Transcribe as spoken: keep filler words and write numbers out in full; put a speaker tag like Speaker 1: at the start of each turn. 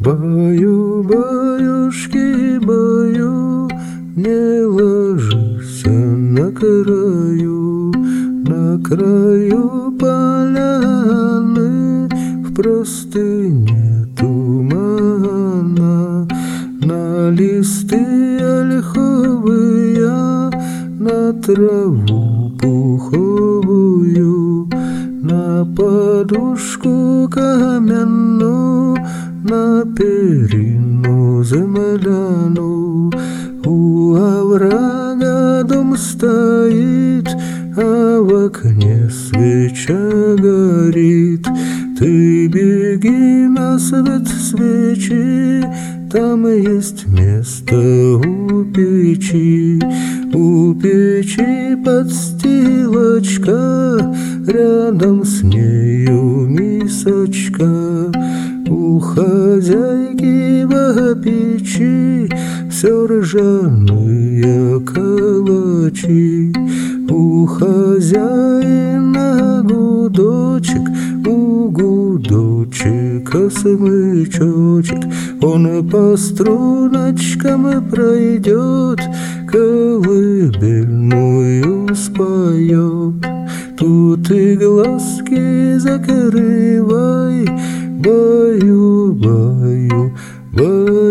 Speaker 1: Баю, баюшки, баю, не ложись на краю, на краю поляны, в простыне тумана, на листы ольховые, на траву пуховую, на подушку каменную, на перину земляну. У оврага дом стоит, а в окне свеча горит. Ты беги на свет свечи, там есть место у печи. У печи подстилочка, рядом с нею мисочка. У хозяйки в печи все ржаные калачи. У хозяина гудочек, у гудочека смычочек. Он по струночкам пройдет, колыбельную споет. Тут и глазки закрывай, баю, баю, баю.